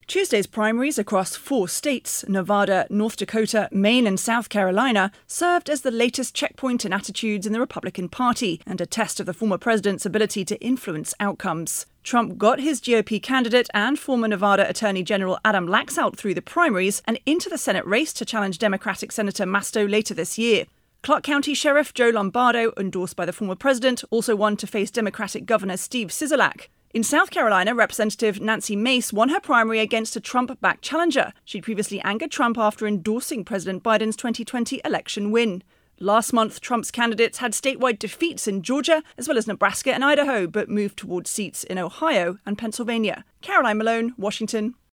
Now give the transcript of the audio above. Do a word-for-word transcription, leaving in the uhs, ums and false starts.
Tuesday's primaries across four states, Nevada, North Dakota, Maine and South Carolina, served as the latest checkpoint in attitudes in the Republican Party and a test of the former president's ability to influence outcomes. Trump got his G O P candidate and former Nevada Attorney General Adam Laxalt through the primaries and into the Senate race to challenge Democratic Senator Masto later this year. Clark County Sheriff Joe Lombardo, endorsed by the former president, also won to face Democratic Governor Steve Sisolak. In South Carolina, Representative Nancy Mace won her primary against a Trump-backed challenger. She'd previously angered Trump after endorsing President Biden's twenty twenty election win. Last month, Trump's candidates had statewide defeats in Georgia, as well as Nebraska and Idaho, but moved towards seats in Ohio and Pennsylvania. Caroline Malone, Washington.